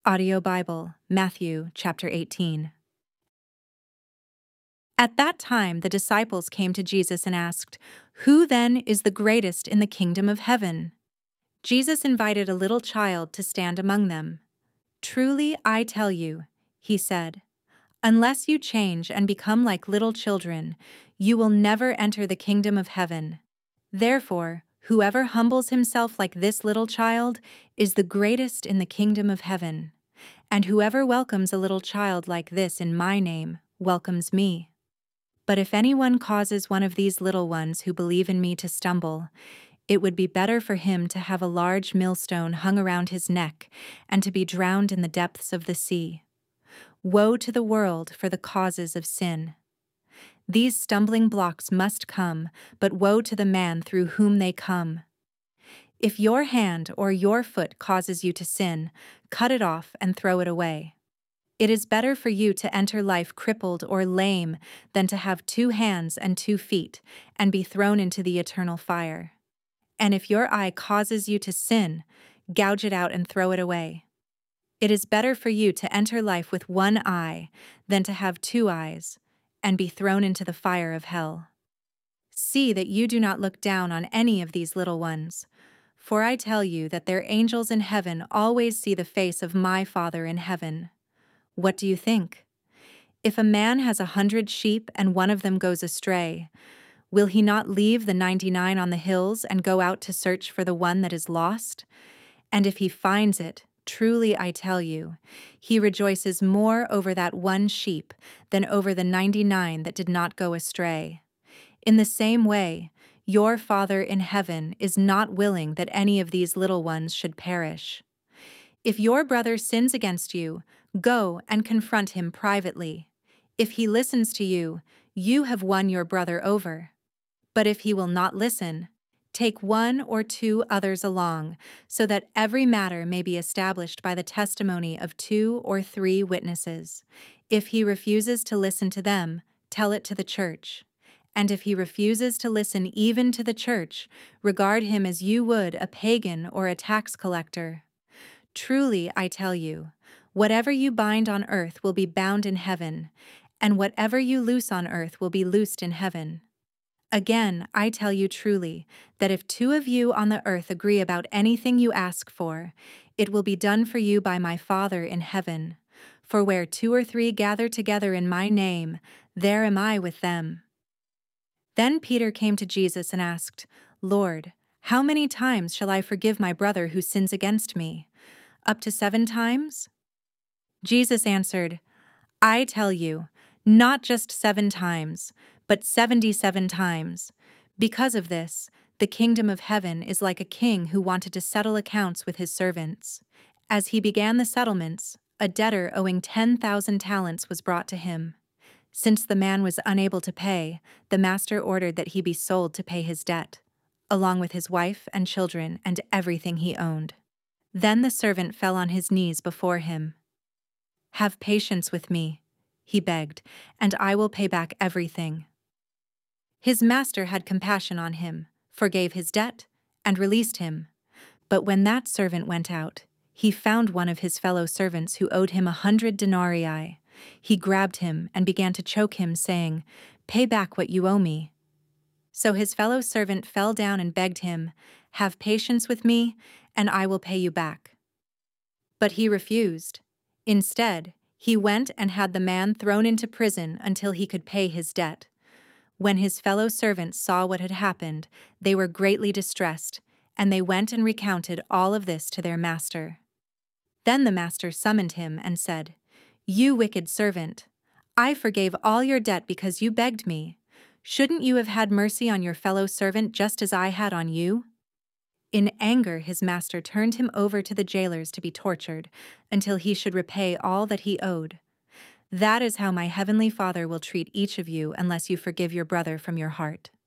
Audio Bible, Matthew chapter 18. At that time the disciples came to Jesus and asked, "Who then is the greatest in the kingdom of heaven?" Jesus invited a little child to stand among them. "Truly I tell you," he said, "unless you change and become like little children, you will never enter the kingdom of heaven. Therefore, whoever humbles himself like this little child is the greatest in the kingdom of heaven. And whoever welcomes a little child like this in my name welcomes me. But if anyone causes one of these little ones who believe in me to stumble, it would be better for him to have a large millstone hung around his neck and to be drowned in the depths of the sea. Woe to the world for the causes of sin. These stumbling blocks must come, but woe to the man through whom they come. If your hand or your foot causes you to sin, cut it off and throw it away. It is better for you to enter life crippled or lame than to have 2 hands and 2 feet and be thrown into the eternal fire. And if your eye causes you to sin, gouge it out and throw it away. It is better for you to enter life with 1 eye than to have 2 eyes and be thrown into the fire of hell. See that you do not look down on any of these little ones, for I tell you that their angels in heaven always see the face of my Father in heaven. What do you think? If a man has 100 sheep and one of them goes astray, will he not leave the 99 on the hills and go out to search for the one that is lost? And if he finds it, truly I tell you, he rejoices more over that one sheep than over the 99 that did not go astray. In the same way, your Father in heaven is not willing that any of these little ones should perish. If your brother sins against you, go and confront him privately. If he listens to you, you have won your brother over. But if he will not listen, take 1 or 2 others along, so that every matter may be established by the testimony of 2 or 3 witnesses. If he refuses to listen to them, tell it to the church. And if he refuses to listen even to the church, regard him as you would a pagan or a tax collector. Truly, I tell you, whatever you bind on earth will be bound in heaven, and whatever you loose on earth will be loosed in heaven. Again, I tell you truly, that if 2 of you on the earth agree about anything you ask for, it will be done for you by my Father in heaven. For where 2 or 3 gather together in my name, there am I with them. Then Peter came to Jesus and asked, "Lord, how many times shall I forgive my brother who sins against me? Up to 7 times?" Jesus answered, "I tell you, not just 7 times, but 77 times. Because of this, the kingdom of heaven is like a king who wanted to settle accounts with his servants. As he began the settlements, a debtor owing 10,000 talents was brought to him. Since the man was unable to pay, the master ordered that he be sold to pay his debt, along with his wife and children and everything he owned. Then the servant fell on his knees before him. "Have patience with me," he begged, "and I will pay back everything." His master had compassion on him, forgave his debt, and released him. But when that servant went out, he found one of his fellow servants who owed him 100 denarii. He grabbed him and began to choke him, saying, "Pay back what you owe me." So his fellow servant fell down and begged him, "Have patience with me, and I will pay you back." But he refused. Instead, he went and had the man thrown into prison until he could pay his debt. When his fellow servants saw what had happened, they were greatly distressed, and they went and recounted all of this to their master. Then the master summoned him and said, "You wicked servant, I forgave all your debt because you begged me. Shouldn't you have had mercy on your fellow servant just as I had on you?" In anger, his master turned him over to the jailers to be tortured until he should repay all that he owed. That is how my heavenly Father will treat each of you unless you forgive your brother from your heart.